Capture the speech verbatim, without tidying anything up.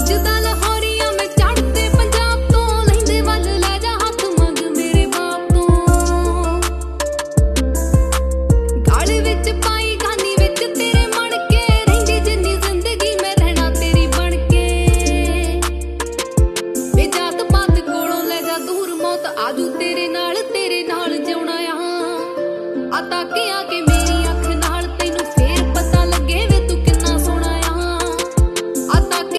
ਵੱਜਦਾ ਲਾਹੌਰੀਆ ਮੈਂ ਚੜ੍ਹਦੇ ਪੰਜਾਬ ਤੋਂ ਲਹਿੰਦੇ ਵੱਲ ਲੈ ਜਾ ਹੱਥ ਮੰਗ ਮੇਰੇ ਬਾਪ ਤੋਂ ਗਲ ਵਿੱਚ ਪਾਈ ਗਾਨੀ ਵਿੱਚ ਤੇਰੇ ਮਣ ਕੇ ਰਹਿੰਦੀ ਜਿੰਨੀ ਜ਼ਿੰਦਗੀ ਮੈਂ ਰਹਿਣਾ ਤੇਰੀ ਬਣ ਕੇ ਵੇ ਜਾਤ ਪਾਤ ਕੋਲੋਂ ਲੈ ਜਾ ਦੂਰ ਮੌਤ ਆਜੂ ਤੇਰੇ ਨਾਲ ਤੇਰੇ ਨਾਲ ਜਿਉਣਾ ਆ ਆ ਤਾਕਿਆ ਕਿ